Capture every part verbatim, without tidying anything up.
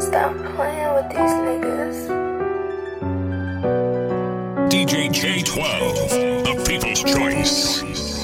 Stop playing with these niggas. D J J twelve, the people's choice.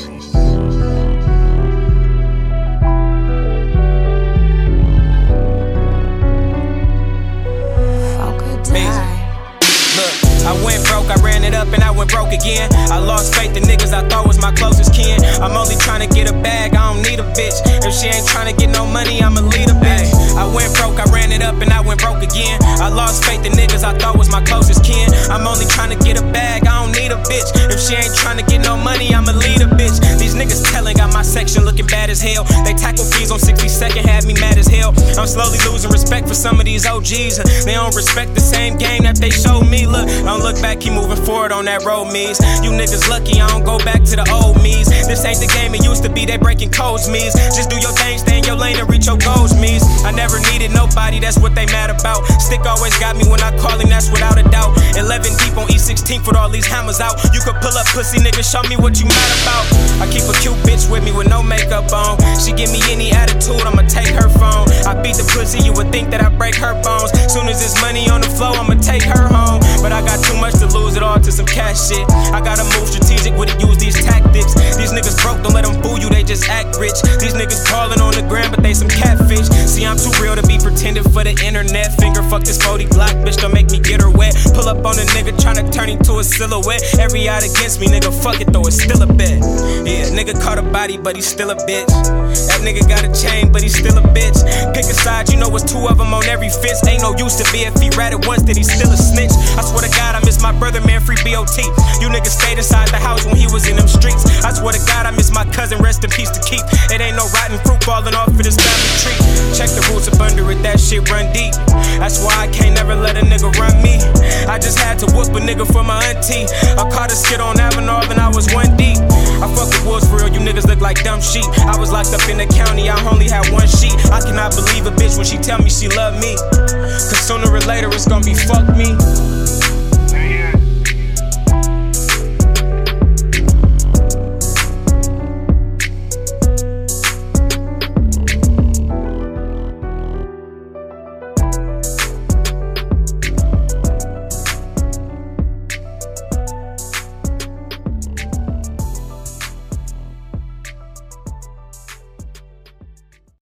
I went broke, I ran it up and I went broke again. I lost faith in niggas I thought was my closest kin. I'm only trying to get a bag, I don't need a bitch. If she ain't trying to get no money, I'ma lead a bitch. I went broke, I ran it up and I went broke again. I lost faith in niggas I thought was my closest kin. I'm only trying to get a bag, I don't need a bitch. If she ain't trying to get no money, I'ma lead a bitch. These niggas telling, got my section looking bad as hell. They tackle fees on sixty-second, had me mad as hell. I'm slowly losing respect for some of these O Gs. They don't respect the same game that they showed me. Look, don't look back, keep moving forward on that road, me's. You niggas lucky, I don't go back to the old me's. This ain't the game it used to be, they breaking codes, me's. Just do your thing, stay in your lane and reach your goals, me's. I never needed nobody, that's what they mad about. Stick always got me when I call him, that's without a doubt. Eleven deep on E sixteenth with all these hammers out. You could pull up pussy, nigga, show me what you mad about. I keep a cute bitch with me with no makeup on. She give me any attitude, I'ma take her phone. I beat the pussy, you would think that I break her bones. Soon as there's money on the floor, I'ma take her home. But I got too much to lose it all to some cash shit. I gotta move strategic with it, use these tactics. These niggas broke, don't let them fool you, they just act rich. These niggas crawling on the ground, but they some catfish. See, I'm too real to be pretending for the internet. Finger fuck this forty Glock, bitch, don't make me get her wet. Pull up on a nigga, tryna turn him to a silhouette. Every eye against me, nigga, fuck it though, it's still a bet. Yeah, nigga caught a body, but he's still a bitch. That nigga got a chain, but he's still a bitch. Pick a side, you know it's two of them on every fence. Ain't no use to be if he ratted once, that he's still a snitch. I swear to God, I miss my brother, man, free B O T. You niggas stayed inside the house when he was in them streets. I swear to God, I miss my cousin, rest in peace to keep. It ain't no rotten fruit falling off of this family tree. Check the roots up under it, that shit run deep. That's why I can't never let a nigga run me. I just had to whoop a nigga for my auntie. I caught a skit on Avenue and I was one deep. I fuck with wolves for real, you niggas look like dumb sheep. I was locked up in the county, I only had one sheet. I cannot believe a bitch when she tell me she love me. Cause sooner or later it's gonna be fuck me.